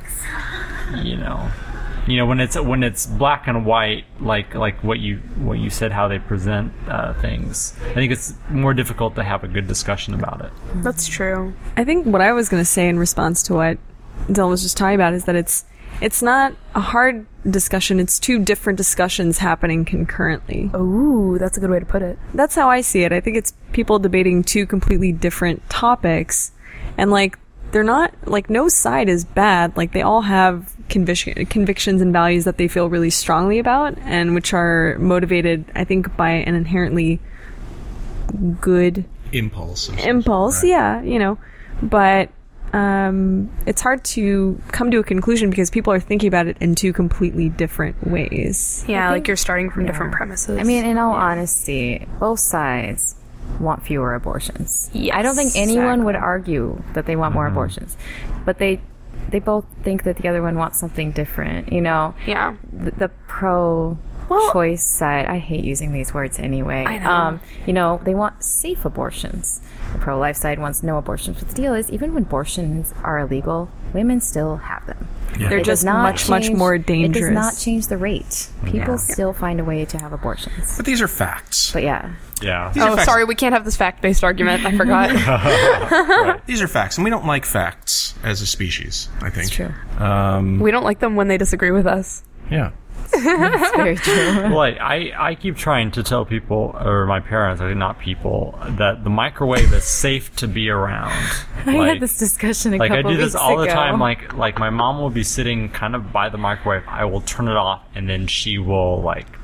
Speaker 8: when it's black and white, like what you said, how they present things. I think it's more difficult to have a good discussion about it.
Speaker 3: That's true.
Speaker 7: I think what I was going to say in response to what Dylan was just talking about is that it's not a hard discussion. It's two different discussions happening concurrently.
Speaker 3: Ooh, that's a good way to put it.
Speaker 7: That's how I see it. I think it's people debating two completely different topics, and like they're not, like, no side is bad. Like, they all have convictions and values that they feel really strongly about, and which are motivated, I think, by an inherently good
Speaker 5: impulse.
Speaker 7: Right. Yeah, but it's hard to come to a conclusion because people are thinking about it in two completely different ways.
Speaker 3: Yeah, like you're starting from different premises.
Speaker 6: I mean, in all honesty, both sides want fewer abortions.
Speaker 3: Yes,
Speaker 6: I don't think anyone would argue that they want more abortions, but they both think that the other one wants something different.
Speaker 3: Yeah.
Speaker 6: The pro-choice side, I hate using these words anyway.
Speaker 3: I know.
Speaker 6: They want safe abortions. The pro-life side wants no abortions. But the deal is, even when abortions are illegal, women still have them.
Speaker 5: Yeah.
Speaker 7: They're just much more dangerous.
Speaker 6: It does not change the rate. People still find a way to have abortions.
Speaker 5: But these are facts.
Speaker 6: But yeah.
Speaker 3: Oh, sorry, we can't have this fact-based argument. I forgot.
Speaker 5: Right. These are facts, and we don't like facts as a species, I think.
Speaker 6: It's true.
Speaker 3: We don't like them when they disagree with us.
Speaker 5: Yeah.
Speaker 6: That's very true.
Speaker 8: Well, I keep trying to tell people, or my parents, I think not people, that the microwave is safe to be around.
Speaker 6: I had this discussion a couple weeks ago.
Speaker 8: I do this all the time. Like my mom will be sitting kind of by the microwave. I will turn it off, and then she will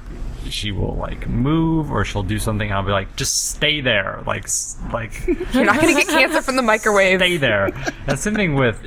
Speaker 8: move, or she'll do something. I'll be like, just stay there. Like
Speaker 3: You're not going to get cancer from the microwave.
Speaker 8: Stay there. That's something with,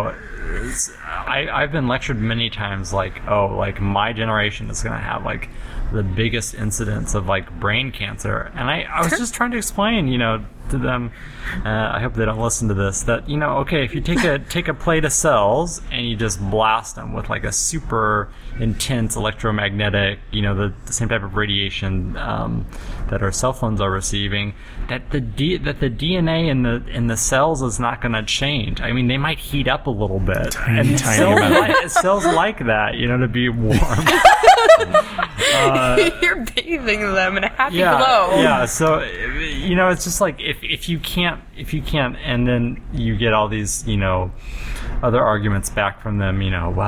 Speaker 8: I've been lectured many times, my generation is going to have the biggest incidence of brain cancer, and I was just trying to explain, to them. I hope they don't listen to this. That okay, if you take a plate of cells and you just blast them with a super intense electromagnetic, the same type of radiation that our cell phones are receiving, that the DNA in the cells is not going to change. I mean, they might heat up a little bit,
Speaker 5: tiny
Speaker 8: cells like that, to be warm.
Speaker 3: You're bathing them in a happy
Speaker 8: yeah,
Speaker 3: glow.
Speaker 8: Yeah, so it's just like if you can't, and then you get all these other arguments back from them.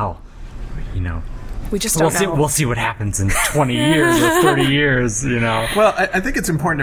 Speaker 3: We just don't know.
Speaker 8: We'll see what happens in 20 years or 30 years.
Speaker 5: Well, I think it's important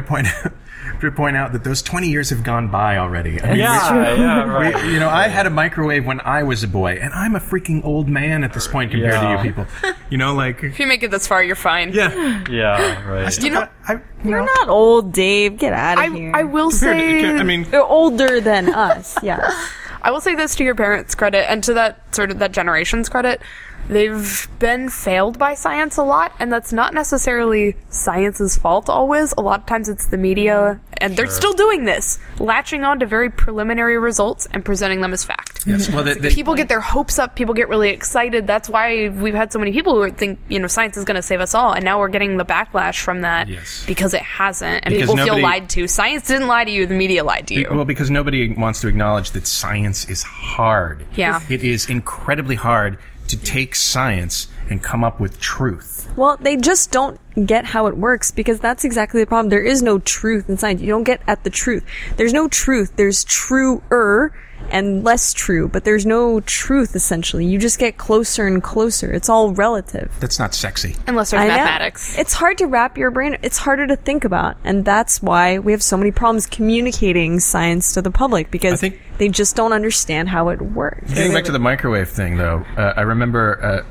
Speaker 5: to point out that those 20 years have gone by already. I mean,
Speaker 8: right.
Speaker 5: I had a microwave when I was a boy, and I'm a freaking old man at this point compared to you people.
Speaker 3: If you make it this far, you're fine.
Speaker 5: Yeah.
Speaker 8: Yeah, right.
Speaker 7: You're not old, Dave. Get out of here.
Speaker 3: I will say...
Speaker 7: They're older than us, yes.
Speaker 3: I will say this to your parents' credit, and to that generation's credit. They've been failed by science a lot, and that's not necessarily science's fault always. A lot of times it's the media, and they're still doing this, latching on to very preliminary results and presenting them as fact.
Speaker 5: Yes, well,
Speaker 3: people get their hopes up, people get really excited. That's why we've had so many people who think, science is going to save us all, and now we're getting the backlash from that because it hasn't, and people feel lied to. Science didn't lie to you, the media lied to you.
Speaker 5: Well, because nobody wants to acknowledge that science is hard.
Speaker 3: Yeah.
Speaker 5: It is incredibly hard to take science and come up with truth.
Speaker 7: Well, they just don't get how it works, because that's exactly the problem. There is no truth in science. You don't get at the truth. There's no truth. There's truer and less true, but there's no truth, essentially. You just get closer and closer. It's all relative.
Speaker 5: That's not sexy.
Speaker 3: Unless there's mathematics.
Speaker 7: It's hard to wrap your brain. It's harder to think about. And that's why we have so many problems communicating science to the public, because they just don't understand how it works.
Speaker 5: Getting back to the microwave thing, though, I remember,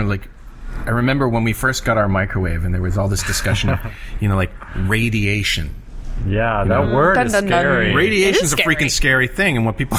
Speaker 5: I remember when we first got our microwave, and there was all this discussion of, radiation.
Speaker 8: Yeah, that word is scary.
Speaker 5: Radiation is a freaking scary thing, and what people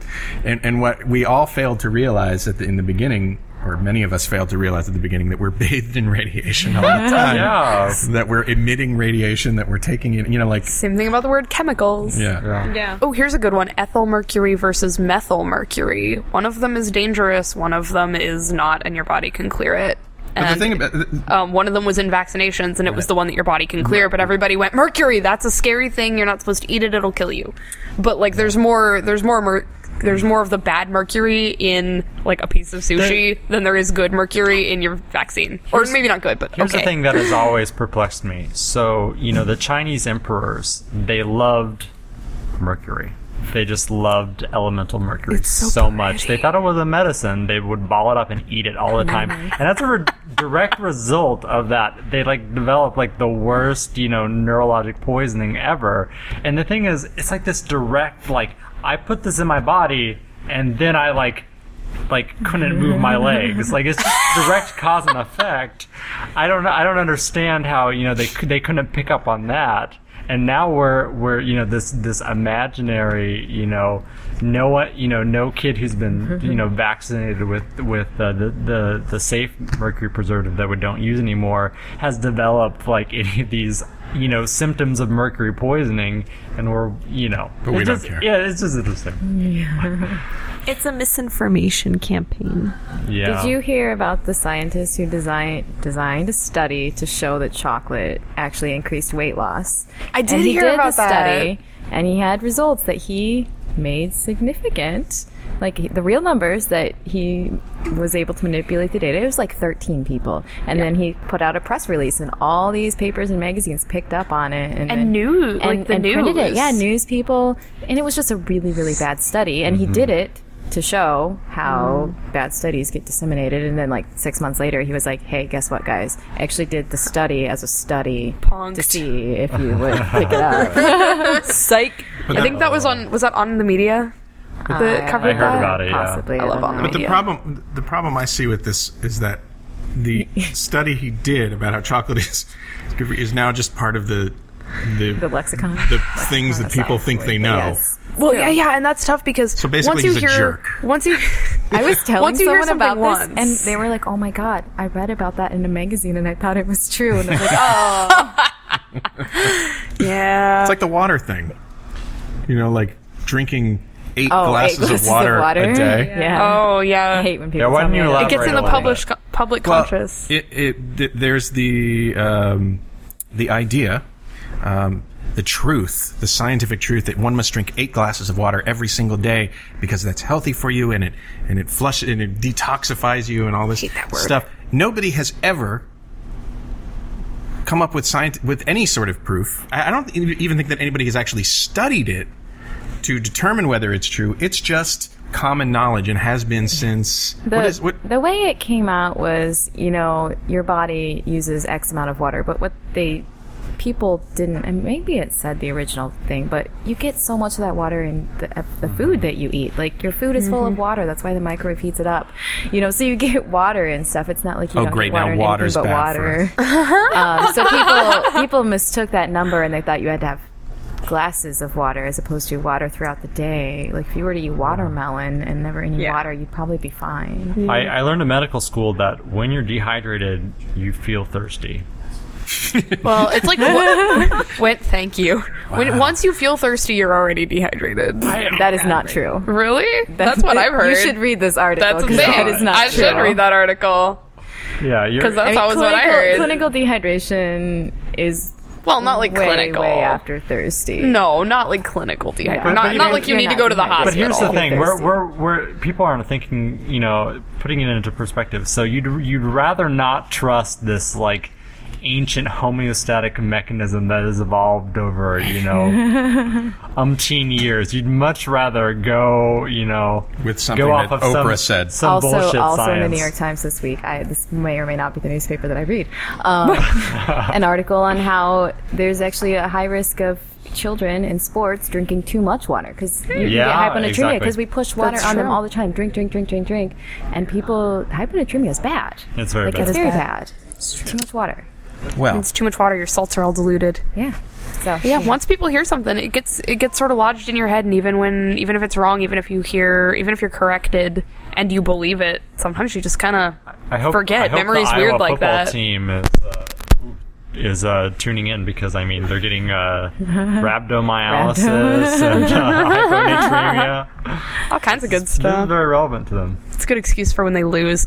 Speaker 5: and what we all failed to realize in the beginning, or many of us failed to realize at the beginning, that we're bathed in radiation all the time.
Speaker 8: Yeah.
Speaker 5: That we're emitting radiation, that we're taking in,
Speaker 3: Same thing about the word chemicals.
Speaker 5: Yeah.
Speaker 3: Oh, here's a good one. Ethyl mercury versus methyl mercury. One of them is dangerous, one of them is not, and your body can clear it.
Speaker 5: But the thing about
Speaker 3: one of them was in vaccinations, and it was the one that your body can clear. But everybody went, mercury, that's a scary thing. You're not supposed to eat it; it'll kill you. But there's more of the bad mercury in a piece of sushi than there is good mercury in your vaccine, or maybe not good. But
Speaker 8: here's the thing that has always perplexed me. So the Chinese emperors, they loved mercury. They just loved elemental mercury so much. They thought it was a medicine. They would ball it up and eat it all the time. And that's a direct result of that. They developed the worst, neurologic poisoning ever. And the thing is, it's this direct, I put this in my body and then I couldn't move my legs. It's just direct cause and effect. I don't understand how, they couldn't pick up on that. And now we're this imaginary no kid who's been vaccinated with the safe mercury preservative that we don't use anymore has developed any of these symptoms of mercury poisoning, and we're
Speaker 5: but we don't care.
Speaker 8: Yeah, it's just interesting.
Speaker 7: Yeah. It's a misinformation campaign.
Speaker 8: Yeah.
Speaker 6: Did you hear about the scientist who designed a study to show that chocolate actually increased weight loss?
Speaker 3: I did hear about that.
Speaker 6: Study, and he had results that he made significant. The real numbers that he was able to manipulate the data, it was 13 people. And then he put out a press release, and all these papers and magazines picked up on it. And
Speaker 3: news,
Speaker 6: and
Speaker 3: news.
Speaker 6: Printed it. Yeah, news people. And it was just a really, really bad study. And he did it to show how bad studies get disseminated. And then 6 months later, he was like, hey, guess what, guys? I actually did the study as a study to see if you would pick it up.
Speaker 3: Psych. I think that was that on the media? That covered
Speaker 8: I heard about it,
Speaker 6: possibly.
Speaker 8: yeah.
Speaker 3: I love on the media.
Speaker 5: But the problem I see with this is that the study he did about how chocolate is good for you is now just part of the
Speaker 6: lexicon,
Speaker 5: the things that people think they know.
Speaker 6: Yes.
Speaker 3: Well, yeah, and that's tough because
Speaker 5: so basically
Speaker 3: once
Speaker 5: he's
Speaker 3: you
Speaker 5: a
Speaker 3: hear,
Speaker 5: jerk.
Speaker 6: I was telling someone about this,
Speaker 3: once,
Speaker 6: and they were like, "Oh my god, I read about that in a magazine, and I thought it was true." And I was like, "Oh,
Speaker 3: yeah."
Speaker 5: It's like the water thing, drinking 8 glasses of water a day.
Speaker 6: Yeah.
Speaker 3: Oh yeah.
Speaker 6: I hate when people
Speaker 8: why
Speaker 6: tell
Speaker 8: didn't
Speaker 6: me
Speaker 8: you
Speaker 6: that.
Speaker 3: It gets in the public
Speaker 5: Well,
Speaker 3: conscious.
Speaker 5: There's the idea, the truth, the scientific truth that one must drink 8 glasses of water every single day because that's healthy for you, and it flushes and it detoxifies you and all this stuff. Nobody has ever come up with with any sort of proof. I don't even think that anybody has actually studied it to determine whether it's true. It's just common knowledge and has been since...
Speaker 6: The way it came out was, your body uses X amount of water, but what people didn't, and maybe it said the original thing, but you get so much of that water in the food that you eat. Like, your food is full of water. That's why the microwave heats it up. So you get water and stuff. It's not like you don't get water in anything but water. So people mistook that number and they thought you had to have glasses of water as opposed to water throughout the day. Like, if you were to eat watermelon and never any water, you'd probably be fine.
Speaker 8: I learned in medical school that when you're dehydrated, you feel thirsty.
Speaker 3: Well, it's like thank you. Wow. Once you feel thirsty, you're already dehydrated.
Speaker 6: That is not true.
Speaker 3: Really? That's what I've heard.
Speaker 6: You should read this article. That is not
Speaker 3: I
Speaker 6: true.
Speaker 3: should read that article.
Speaker 8: Yeah,
Speaker 3: because that's always what I heard.
Speaker 6: Clinical dehydration is
Speaker 3: not like clinical.
Speaker 6: Way after thirsty.
Speaker 3: No, not like clinical dehydration. Not like you need to go to the hospital.
Speaker 8: But here's the thing: we're people aren't thinking. Putting it into perspective. So you'd rather not trust this like ancient homeostatic mechanism that has evolved over, umpteen years. You'd much rather go,
Speaker 5: with something that Oprah said.
Speaker 8: Some bullshit
Speaker 6: also
Speaker 8: science.
Speaker 6: In the New York Times this week, this may or may not be the newspaper that I read, an article on how there's actually a high risk of children in sports drinking too much water because you get hyponatremia because we push water on them all the time. Drink. And hyponatremia is bad.
Speaker 8: It's very bad.
Speaker 6: It's very bad. Too much water.
Speaker 5: Well,
Speaker 3: it's too much water. Your salts are all diluted.
Speaker 6: Yeah. So
Speaker 3: once people hear something, it gets sort of lodged in your head, and even if it's wrong, even if you're corrected and you believe it, sometimes you just kind of forget. Memory's weird like that.
Speaker 8: The team is tuning in because they're getting rhabdomyolysis and hyponatremia.
Speaker 3: All kinds of good stuff.
Speaker 8: This is very relevant to them.
Speaker 3: It's a good excuse for when they lose.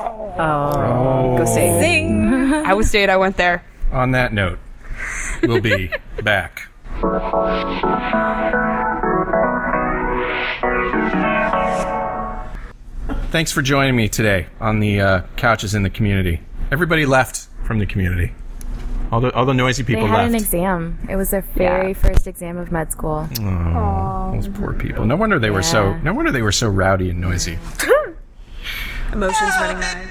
Speaker 6: Go say zing.
Speaker 3: Iowa State, I went there.
Speaker 5: On that note, we'll be back. Thanks for joining me today on the Couches in the Community. Everybody left from the community. All the noisy people left.
Speaker 6: They had an exam. It was their very first exam of med school.
Speaker 5: Oh, those poor people. No wonder they were so rowdy and noisy.
Speaker 7: Emotions running high.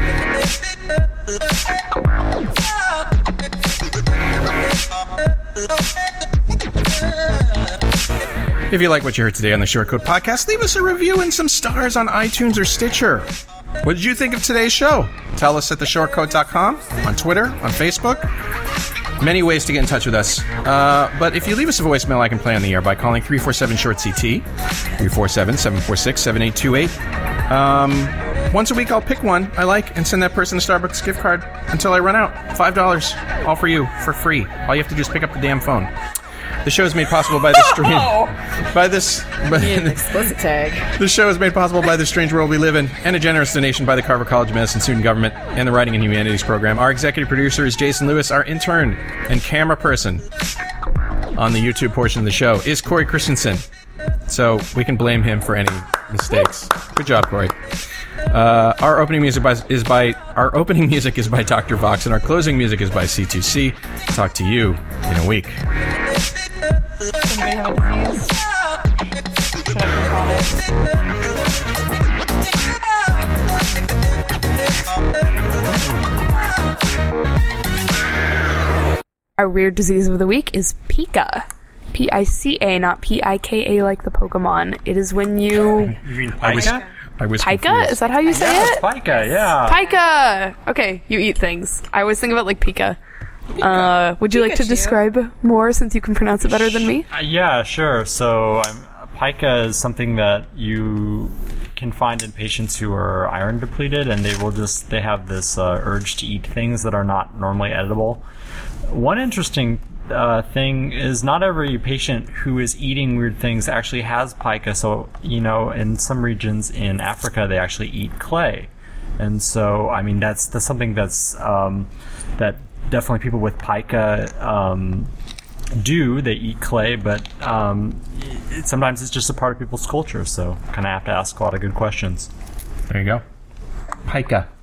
Speaker 5: If you like what you heard today on the Short Code Podcast, leave us a review and some stars on iTunes or Stitcher. What did you think of today's show? Tell us at theshortcode.com, on Twitter, on Facebook. Many ways to get in touch with us. But if you leave us a voicemail, I can play on the air by calling 347-SHORT-CT, 347-746-7828. Once a week, I'll pick one I like and send that person a Starbucks gift card until I run out. $5, all for you, for free. All you have to do is pick up the damn phone. The show is made possible by the
Speaker 6: explicit tag.
Speaker 5: The show is made possible by the strange world we live in, and a generous donation by the Carver College of Medicine student government and the Writing and Humanities program. Our executive producer is Jason Lewis. Our intern and camera person on the YouTube portion of the show is Corey Christensen. So we can blame him for any mistakes. Good job, Corey. Our opening music is by Dr. Vox, and our closing music is by C2C. Talk to you in a week.
Speaker 7: Somebody have a disease? Should I
Speaker 3: Our weird disease of the week is Pica. Pica, not Pika like the Pokemon. It is when you...
Speaker 8: You mean Pica?
Speaker 5: I was
Speaker 3: Pica?
Speaker 5: confused.
Speaker 3: Is that how you say it?
Speaker 8: Pica, yeah.
Speaker 3: Pica! Okay, you eat things. I always think of it like Pika. Would you like to describe more since you can pronounce it better than me?
Speaker 8: Yeah, sure. So pica is something that you can find in patients who are iron depleted, and they have this urge to eat things that are not normally edible. One interesting thing is not every patient who is eating weird things actually has pica. So, in some regions in Africa, they actually eat clay. And so, that's something that's that definitely people with pica do. They eat clay, but sometimes it's just a part of people's culture. So kind of have to ask a lot of good questions.
Speaker 5: There you go. Pica.